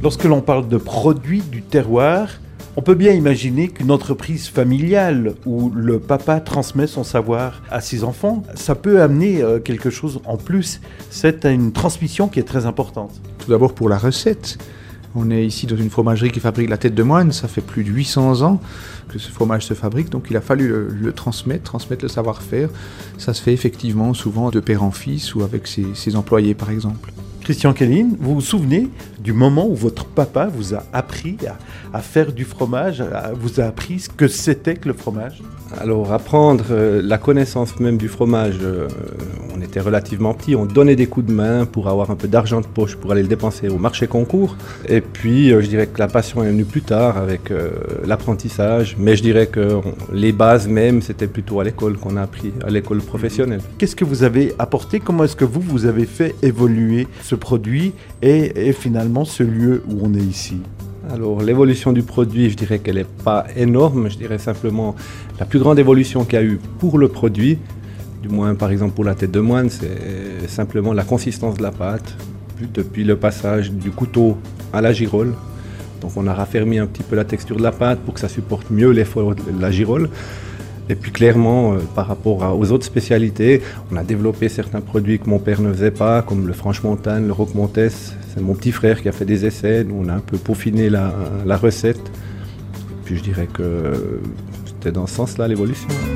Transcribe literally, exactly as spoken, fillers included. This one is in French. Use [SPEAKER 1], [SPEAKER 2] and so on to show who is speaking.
[SPEAKER 1] Lorsque l'on parle de produits du terroir, on peut bien imaginer qu'une entreprise familiale où le papa transmet son savoir à ses enfants, ça peut amener quelque chose en plus. C'est une transmission qui est très importante.
[SPEAKER 2] Tout d'abord pour la recette. On est ici dans une fromagerie qui fabrique la tête de moine. Ça fait plus de huit cents ans que ce fromage se fabrique, donc il a fallu le, le transmettre, transmettre le savoir-faire. Ça se fait effectivement souvent de père en fils ou avec ses, ses employés par exemple.
[SPEAKER 1] Christian Kellin, vous vous souvenez du moment où votre papa vous a appris à, à faire du fromage, à, vous a appris ce que c'était que le fromage?
[SPEAKER 3] Alors apprendre euh, la connaissance même du fromage, euh, on était relativement petits, on donnait des coups de main pour avoir un peu d'argent de poche pour aller le dépenser au marché concours. Et puis euh, je dirais que la passion est venue plus tard avec euh, l'apprentissage, mais je dirais que on, les bases même c'était plutôt à l'école qu'on a appris, à l'école professionnelle.
[SPEAKER 1] Qu'est-ce que vous avez apporté? Comment est-ce que vous, vous avez fait évoluer ce produit et, et finalement ce lieu où on est ici?
[SPEAKER 3] Alors l'évolution du produit, je dirais qu'elle n'est pas énorme, je dirais simplement la plus grande évolution qu'il y a eu pour le produit, du moins par exemple pour la tête de moine, c'est simplement la consistance de la pâte, depuis le passage du couteau à la girole. Donc on a raffermi un petit peu la texture de la pâte pour que ça supporte mieux l'effort de la girole. Et puis clairement, euh, par rapport à, aux autres spécialités, on a développé certains produits que mon père ne faisait pas, comme le Franche-Montagne, le Roquemontes. C'est mon petit frère qui a fait des essais. Nous, on a un peu peaufiné la, la recette. Puis je dirais que c'était dans ce sens-là l'évolution.